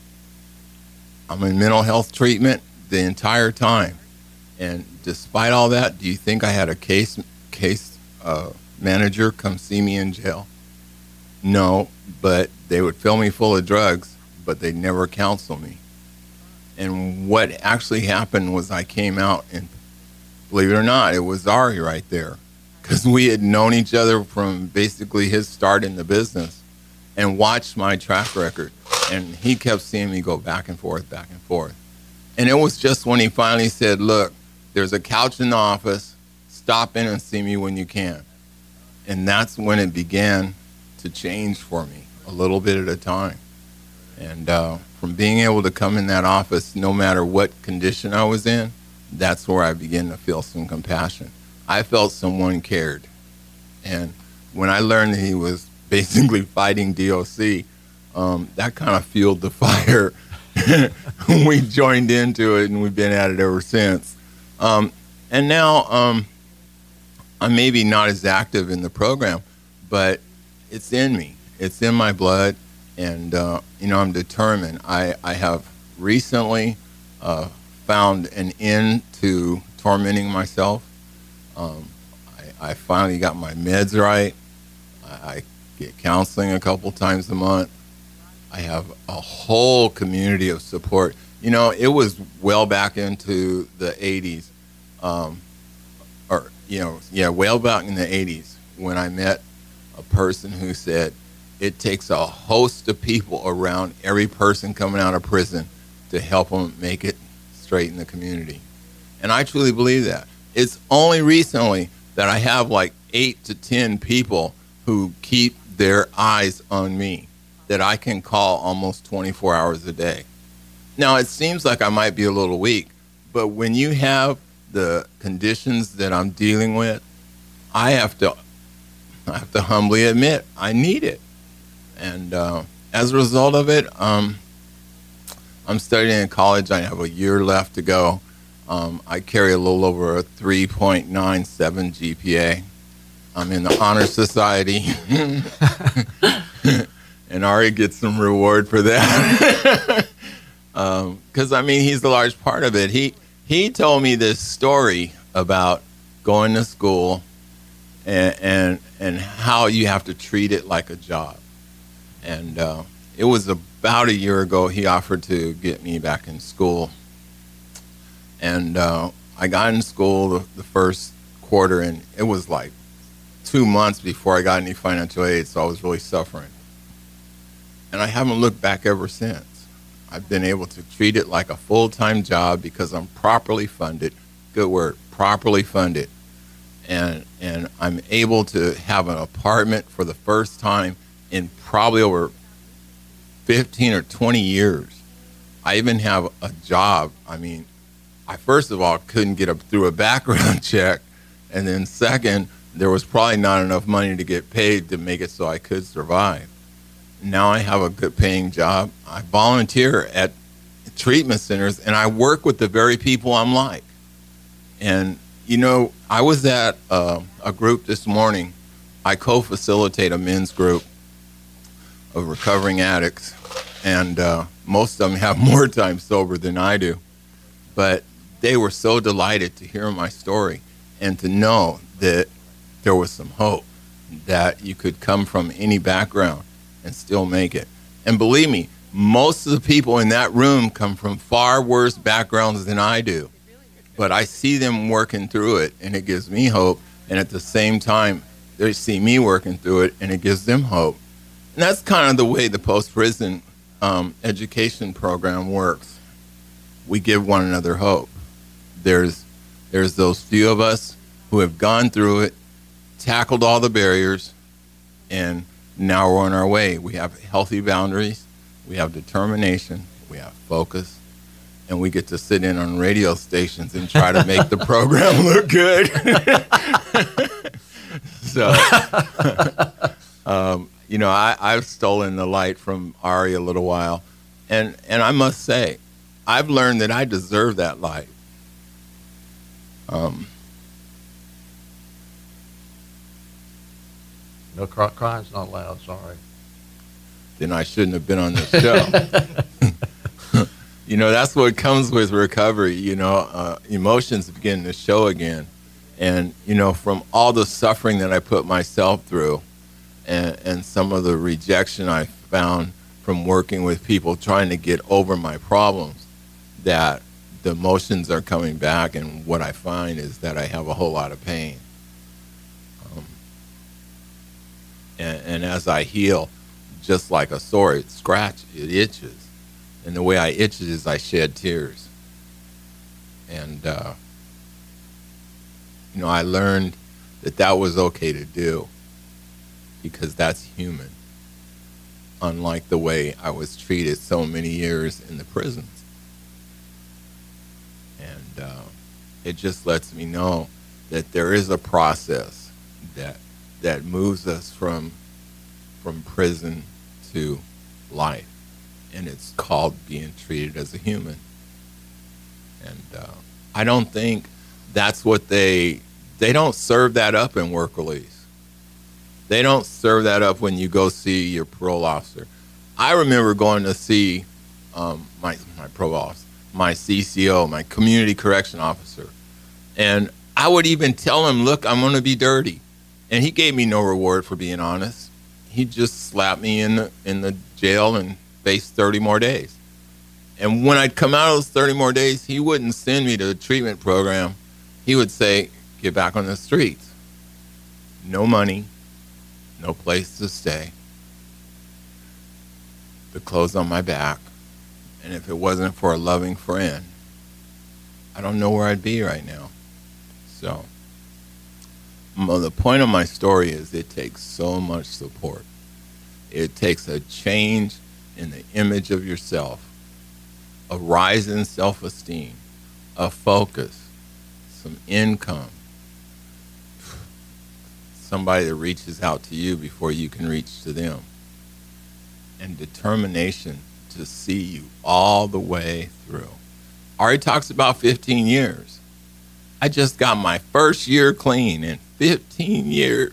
I'm in mental health treatment the entire time. And despite all that, do you think I had a case case uh, manager come see me in jail? No, but they would fill me full of drugs, but they'd never counsel me. And what actually happened was I came out, and believe it or not, it was Ari right there, because we had known each other from basically his start in the business and watched my track record. And he kept seeing me go back and forth, back and forth. And it was just when he finally said, look, there's a couch in the office. Stop in and see me when you can. And that's when it began to change for me, a little bit at a time. And uh, from being able to come in that office, no matter what condition I was in, that's where I began to feel some compassion. I felt someone cared. And when I learned that he was basically fighting D O C, um, that kind of fueled the fire. We joined into it, and we've been at it ever since. Um, and now um, I'm maybe not as active in the program, but it's in me. It's in my blood, and uh, you know, I'm determined. I, I have recently uh, found an end to tormenting myself. Um, I, I finally got my meds right. I, I get counseling a couple times a month. I have a whole community of support. You know, it was well back into the eighties, um, or, you know, yeah, well back in the eighties when I met a person who said it takes a host of people around every person coming out of prison to help them make it straight in the community. And I truly believe that. It's only recently that I have like eight to ten people who keep their eyes on me that I can call almost twenty-four hours a day. Now, it seems like I might be a little weak, but when you have the conditions that I'm dealing with, I have to, I have to humbly admit I need it. And uh, as a result of it, um, I'm studying in college. I have a year left to go. Um, I carry a little over a three point nine seven G P A. I'm in the Honor Society. And Ari gets some reward for that. Because, um, I mean, he's a large part of it. He he told me this story about going to school and and, and how you have to treat it like a job. And uh, it was about a year ago he offered to get me back in school. And uh, I got in school the, the first quarter, and it was like two months before I got any financial aid, so I was really suffering. And I haven't looked back ever since. I've been able to treat it like a full-time job because I'm properly funded. Good word, properly funded. And and I'm able to have an apartment for the first time in probably over fifteen or twenty years. I even have a job. I mean, I first of all couldn't get up through a background check. And then second, there was probably not enough money to get paid to make it so I could survive. Now I have a good paying job. I volunteer at treatment centers, and I work with the very people I'm like. And, you know, I was at uh, a group this morning. I co-facilitate a men's group of recovering addicts, and uh, most of them have more time sober than I do. But they were so delighted to hear my story and to know that there was some hope, that you could come from any background and still make it. And believe me, most of the people in that room come from far worse backgrounds than I do. But I see them working through it, and it gives me hope. And at the same time, they see me working through it, and it gives them hope. And that's kind of the way the post-prison um, education program works. We give one another hope. There's, there's those few of us who have gone through it, tackled all the barriers, and now we're on our way. We have healthy boundaries, we have determination, we have focus, and we get to sit in on radio stations and try to make the program look good. So, um, you know, I, I've stolen the light from Ari a little while, and, and I must say, I've learned that I deserve that light. Um, No cry, crying's not allowed, sorry. Then I shouldn't have been on this show. You know, that's what comes with recovery. You know, uh, emotions begin to show again. And, you know, from all the suffering that I put myself through and, and some of the rejection I found from working with people trying to get over my problems, that the emotions are coming back. And what I find is that I have a whole lot of pain. Um, and, and as I heal, just like a sore, it scratches, it itches. And the way I itch it is I shed tears. And, uh, you know, I learned that that was okay to do because that's human, unlike the way I was treated so many years in the prisons. And uh, it just lets me know that there is a process that that moves us from from prison to life, and it's called being treated as a human. And uh, I don't think that's what they they don't serve that up in work release. They don't serve that up when you go see your parole officer. I remember going to see um, my my parole officer, my C C O, my community correction officer, and I would even tell him, "Look, I'm going to be dirty," and he gave me no reward for being honest. He just slapped me in the in the jail and faced thirty more days. And when I'd come out of those thirty more days, he wouldn't send me to the treatment program. He would say, "Get back on the streets. No money, no place to stay, the clothes on my back, and if it wasn't for a loving friend, I don't know where I'd be right now." So, well, the point of my story is it takes so much support. It takes a change in the image of yourself, a rise in self-esteem, a focus, some income, somebody that reaches out to you before you can reach to them, and determination to see you all the way through. Ari talks about fifteen years. I just got my first year clean in fifteen years.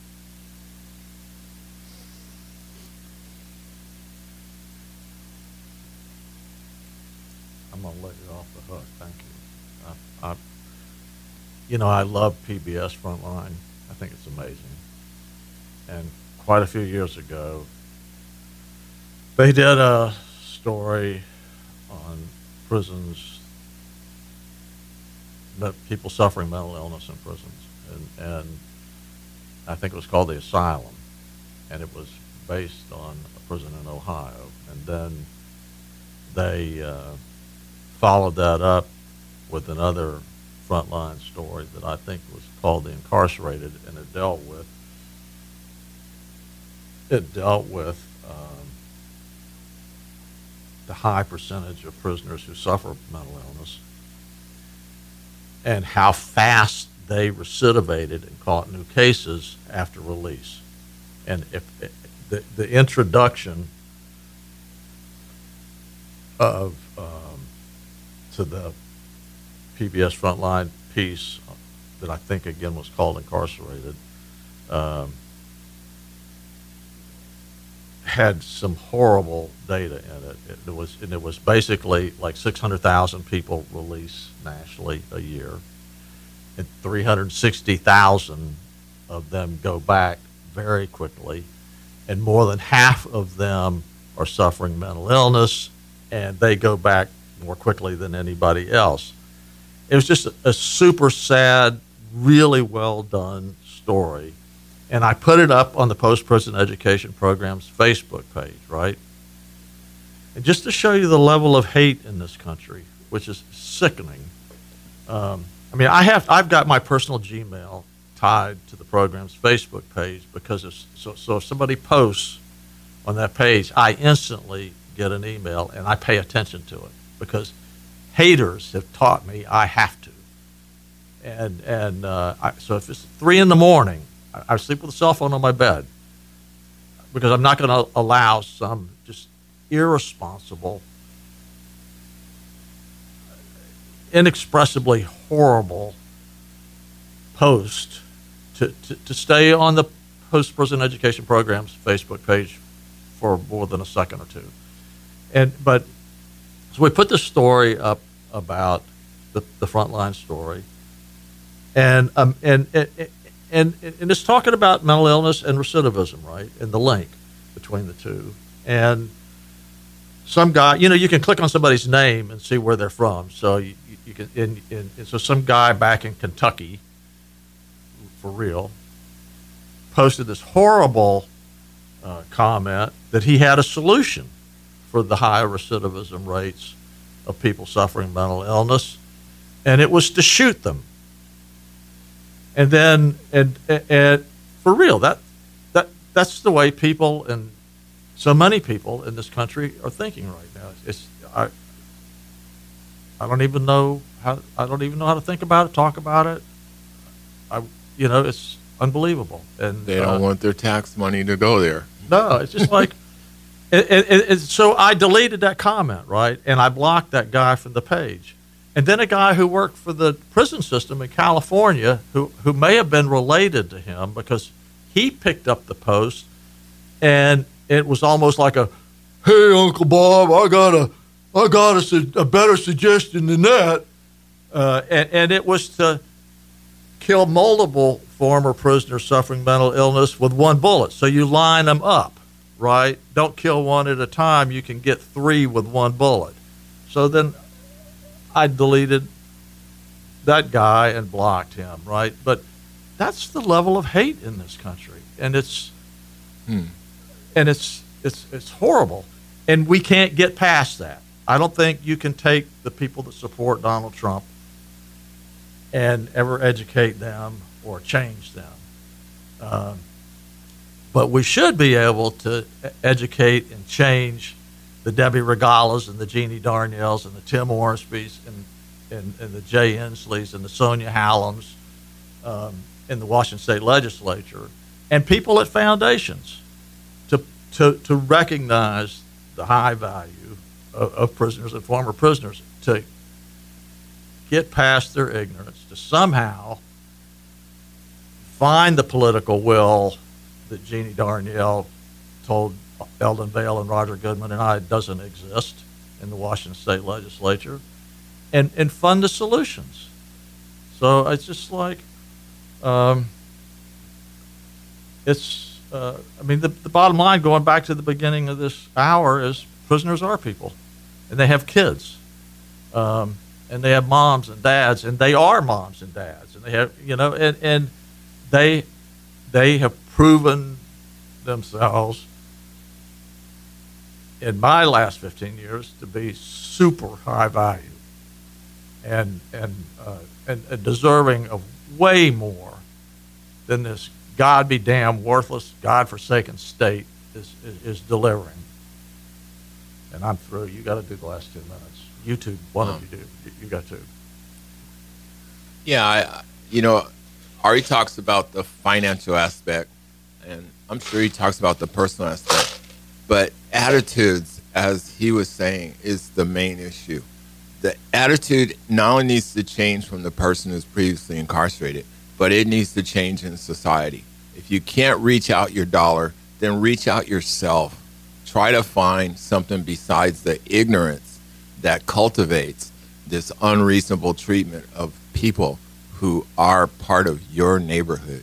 I'm going to let you off the hook. Thank you. I, I, you know, I love P B S Frontline. I think it's amazing. And quite a few years ago, they did a story on prisons, people suffering mental illness in prisons. And, and I think it was called The Asylum. And it was based on a prison in Ohio. And then they uh, followed that up with another Frontline story that I think was called The Incarcerated, and it dealt with it dealt with um, the high percentage of prisoners who suffer mental illness and how fast they recidivated and caught new cases after release. And if the, the introduction of um, to the P B S Frontline piece that I think again was called Incarcerated um, had some horrible data in it. It, it was and it was basically like six hundred thousand people release nationally a year, and three hundred sixty thousand of them go back very quickly, and more than half of them are suffering mental illness, and they go back more quickly than anybody else. It was just a, a super sad, really well done story. And I put it up on the Post-Prison Education Program's Facebook page, right? And just to show you the level of hate in this country, which is sickening. Um, I mean, I have, I've got my personal Gmail tied to the program's Facebook page because if, so, so if somebody posts on that page, I instantly get an email and I pay attention to it because haters have taught me I have to. And and uh, I, so if it's three in the morning, I, I sleep with a cell phone on my bed because I'm not going to allow some just irresponsible, inexpressibly horrible post to, to, to stay on the Post-Prison Education Program's Facebook page for more than a second or two. And but So we put this story up about the, the frontline story, and um, and, and and and it's talking about mental illness and recidivism, right, and the link between the two. And some guy, you know, you can click on somebody's name and see where they're from. So you, you can, and, and, and so some guy back in Kentucky, for real, posted this horrible uh, comment that he had a solution for the high recidivism rates of people suffering mental illness, and it was to shoot them. And then, and, and, and for real, that that that's the way people, and so many people in this country are thinking right now. It's I I don't even know how I don't even know how to think about it, talk about it. I you know it's unbelievable, and They don't uh, want their tax money to go there. no, it's just like, and, and, and so I deleted that comment, right? And I blocked that guy from the page. And then a guy who worked for the prison system in California, who, who may have been related to him because he picked up the post, and it was almost like a, hey, Uncle Bob, I got a, I got a, su- a better suggestion than that. Uh, and, and it was to kill multiple former prisoners suffering mental illness with one bullet. So you line them up, right? Don't kill one at a time. You can get three with one bullet. So then I deleted that guy and blocked him, right? But that's the level of hate in this country, and it's Hmm. and it's it's it's horrible, and we can't get past that. I don't think you can take the people that support Donald Trump and ever educate them or change them. Um, but we should be able to educate and change the Debbie Regalas and the Jeannie Darnells and the Tim Ormsbys and, and, and the Jay Insleys and the Sonia Hallams um, in the Washington State Legislature, and people at foundations to, to, to recognize the high value of, of prisoners and former prisoners, to get past their ignorance, to somehow find the political will that Jeannie Darnell told Eldon Vale and Roger Goodman and I doesn't exist in the Washington State Legislature, and, and fund the solutions. So it's just like, um, it's, uh, I mean, the, the bottom line, going back to the beginning of this hour, is prisoners are people, and they have kids. Um, and they have moms and dads, and they are moms and dads, and they have, you know, and, and they they have proven themselves in my last fifteen years to be super high value, and and uh, and, and deserving of way more than this God be damn worthless, God-forsaken state is, is is delivering. And I'm through. You got to do the last two minutes. You two, one of you do. You, you got to. Yeah, I, you know, Ari talks about the financial aspect, and I'm sure he talks about the personal aspect. But attitudes, as he was saying, is the main issue. The attitude not only needs to change from the person who's previously incarcerated, but it needs to change in society. If you can't reach out your dollar, then reach out yourself. Try to find something besides the ignorance that cultivates this unreasonable treatment of people who are part of your neighborhood.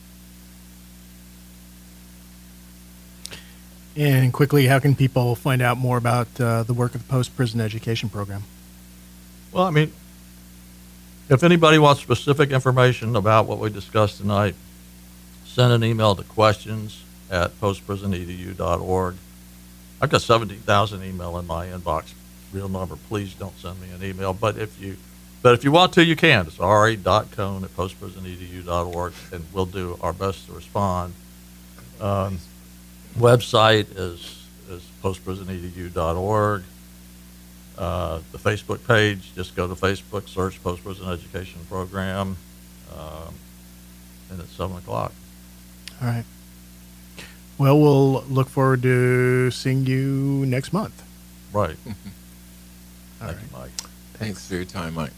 And quickly, how can people find out more about uh, the work of the post-prison education program? Well, I mean, if anybody wants specific information about what we discussed tonight, send an email to questions at post prison e d u dot org. I've got seventeen thousand email in my inbox. Real number. Please don't send me an email. But if you, but if you want to, you can. It's r a dot cone at post prison e d u dot org, and we'll do our best to respond. Um, website is is post prison e d u dot org. Uh, the Facebook page, just go to Facebook, search Post Prison Education Program, um, and it's seven o'clock. All right. Well, we'll look forward to seeing you next month. Right. All Thank right. you, Mike. Thanks for your time, Mike.